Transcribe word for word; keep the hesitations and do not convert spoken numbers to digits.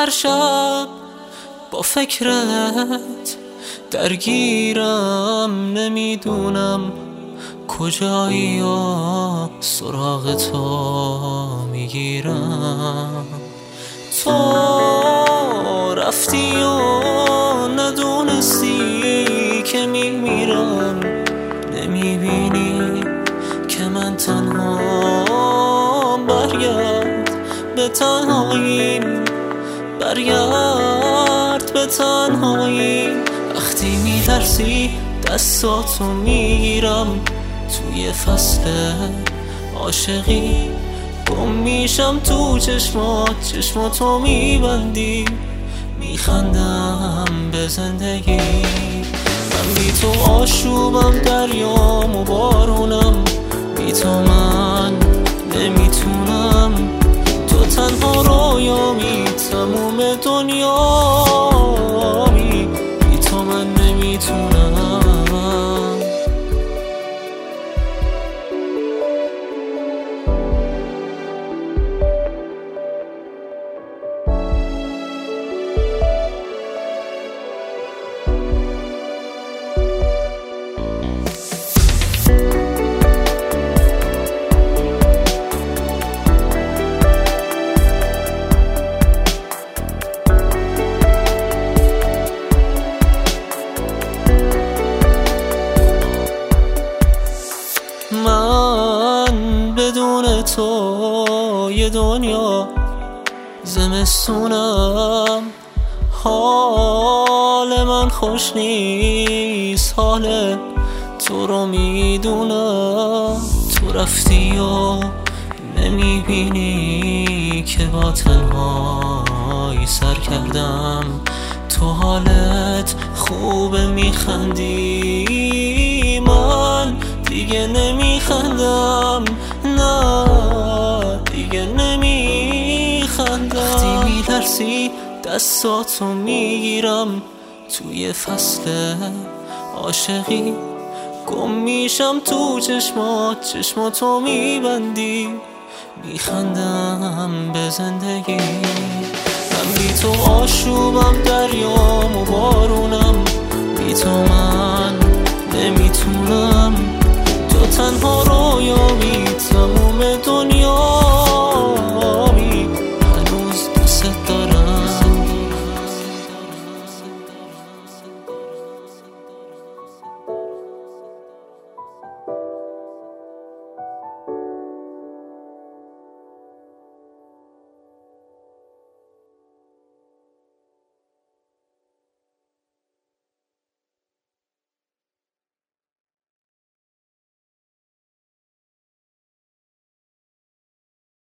هر شب با فکرت درگیرم، نمیدونم کجایی یا سراغ تو میگیرم. تو رفتی و ندونستی که میمیرم، نمیبینی که من تنهام. برگرد به تنهاییم، برگرد به تنهایی. وقتی میترسی دستاتو میگیرم، توی فصل عاشقی گم میشم تو چشمات. چشماتو میبندی، میخندم به زندگی. من بی تو آشوبم، دریام و بارونم، بی تو من نمیتونم. تو تنها رویامی، تموم دنیامی، بی تو من نمیتونم. من بدون تو یه دنیا زمستونم. حال من خوش نیست، حال تو رو میدونم. تو رفتی و نمیبینی که با تنهایی سر کردم. تو حالت خوبه میخندی، من دیگه نمیخندم، نه دیگه نمیخندم. وقتی میترسی دستاتو میگیرم، توی فصل عاشقی گم میشم تو چشمات. چشماتو میبندی، میخندم به زندگی. من بی تو آشوبم، دریام و بارونم، بی تو من نمیتونم. تو تنها رویامی، تموم دنیا